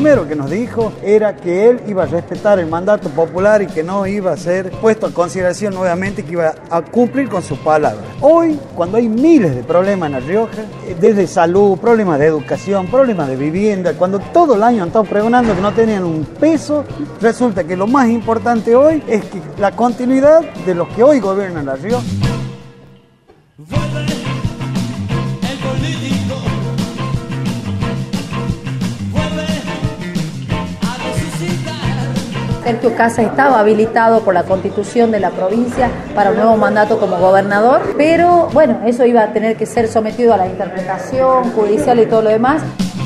primero que nos dijo era que él iba a respetar el mandato popular y que no iba a ser puesto a consideración nuevamente, que iba a cumplir con sus palabras. Hoy, cuando hay miles de problemas en La Rioja, desde salud, problemas de educación, problemas de vivienda, cuando todo el año han estado pregonando que no tenían un peso, resulta que lo más importante hoy es que la continuidad de los que hoy gobiernan La Rioja. Sergio Kassa estaba habilitado por la Constitución de la provincia para un nuevo mandato como gobernador, pero bueno, eso iba a tener que ser sometido a la interpretación judicial y todo lo demás.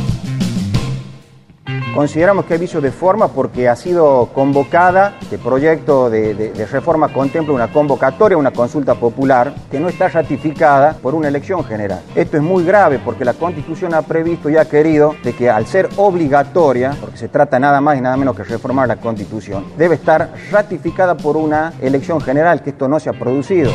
Consideramos que hay vicio de forma porque ha sido convocada, el proyecto de reforma contempla una convocatoria, una consulta popular que no está ratificada por una elección general. Esto es muy grave porque la Constitución ha previsto y ha querido de que al ser obligatoria, porque se trata nada más y nada menos que reformar la Constitución, debe estar ratificada por una elección general, que esto no se ha producido.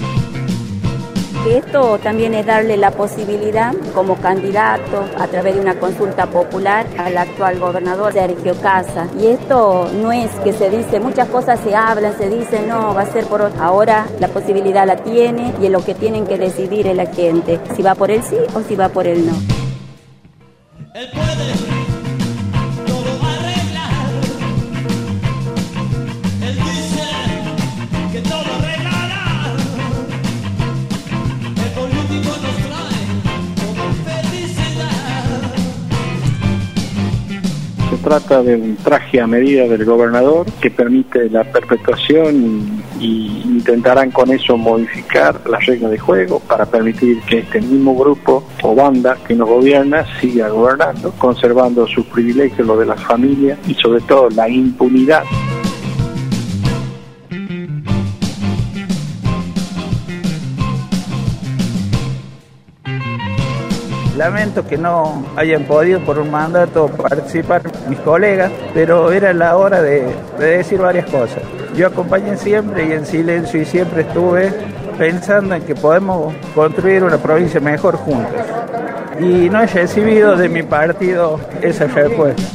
Esto también es darle la posibilidad como candidato a través de una consulta popular al actual gobernador Sergio Kassa. Y esto no es que se dice, muchas cosas se hablan, se dice no, va a ser por otro. Ahora la posibilidad la tiene y es lo que tienen que decidir es la gente, si va por el sí o si va por el no. Él puede todo arreglar. Él dice que todo arreglará. El político nos trae toda felicidad. Se trata de un traje a medida del gobernador que permite la perpetuación y intentarán con eso modificar las reglas de juego para permitir que este mismo grupo o banda que nos gobierna siga gobernando, conservando sus privilegios, lo de las familias y sobre todo la impunidad. Lamento que no hayan podido por un mandato participar mis colegas, pero era la hora de decir varias cosas. Yo acompañé siempre y en silencio y siempre estuve pensando en que podemos construir una provincia mejor juntos. Y no he recibido de mi partido esa respuesta.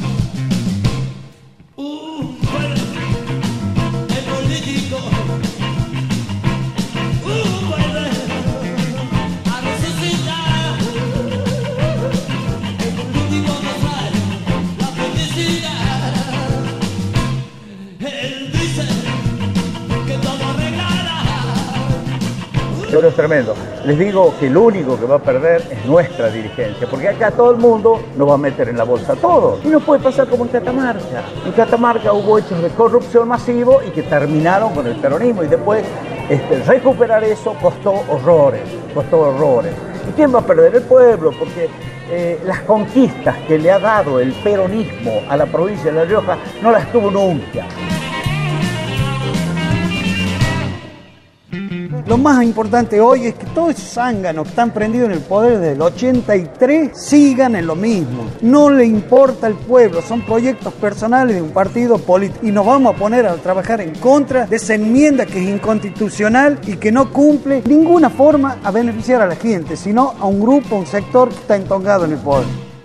Pero es tremendo. Les digo que lo único que va a perder es nuestra dirigencia, porque acá todo el mundo nos va a meter en la bolsa todo. Y no puede pasar como en Catamarca. En Catamarca hubo hechos de corrupción masivo y que terminaron con el peronismo. Y después recuperar eso costó horrores. ¿Y quién va a perder? El pueblo, porque las conquistas que le ha dado el peronismo a la provincia de La Rioja no las tuvo nunca. Lo más importante hoy es que todos esos zánganos que están prendidos en el poder desde el 83 sigan en lo mismo. No le importa el pueblo, son proyectos personales de un partido político. Y nos vamos a poner a trabajar en contra de esa enmienda que es inconstitucional y que no cumple de ninguna forma a beneficiar a la gente, sino a un grupo, a un sector que está entongado en el poder.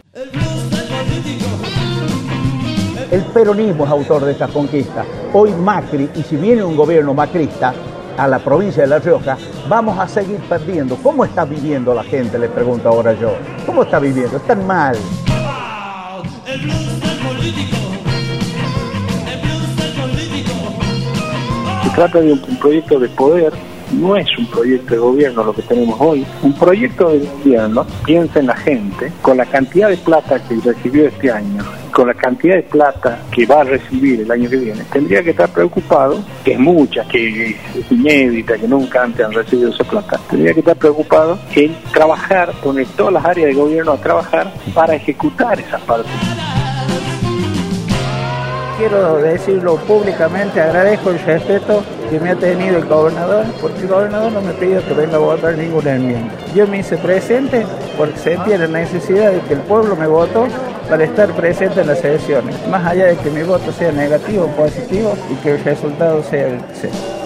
El peronismo es autor de esta conquista. Hoy Macri, y si viene un gobierno macrista a la provincia de La Rioja, vamos a seguir perdiendo. ¿Cómo está viviendo la gente? Le pregunto ahora yo. ¿Cómo está viviendo? Están mal. Se trata de un proyecto de poder, no es un proyecto de gobierno lo que tenemos hoy. Un proyecto de gobierno piensa en la gente, con la cantidad de plata que recibió este año, con la cantidad de plata que va a recibir el año que viene, tendría que estar preocupado, que es mucha, que es inédita, que nunca antes han recibido esa plata, tendría que estar preocupado en trabajar, poner todas las áreas de gobierno a trabajar para ejecutar esa parte. Quiero decirlo públicamente, agradezco el respeto que me ha tenido el gobernador, porque el gobernador no me pidió que venga a votar ninguna enmienda. Yo me hice presente porque sentía la necesidad de que el pueblo me votó para estar presente en las elecciones, más allá de que mi voto sea negativo o positivo y que el resultado sea el que sea.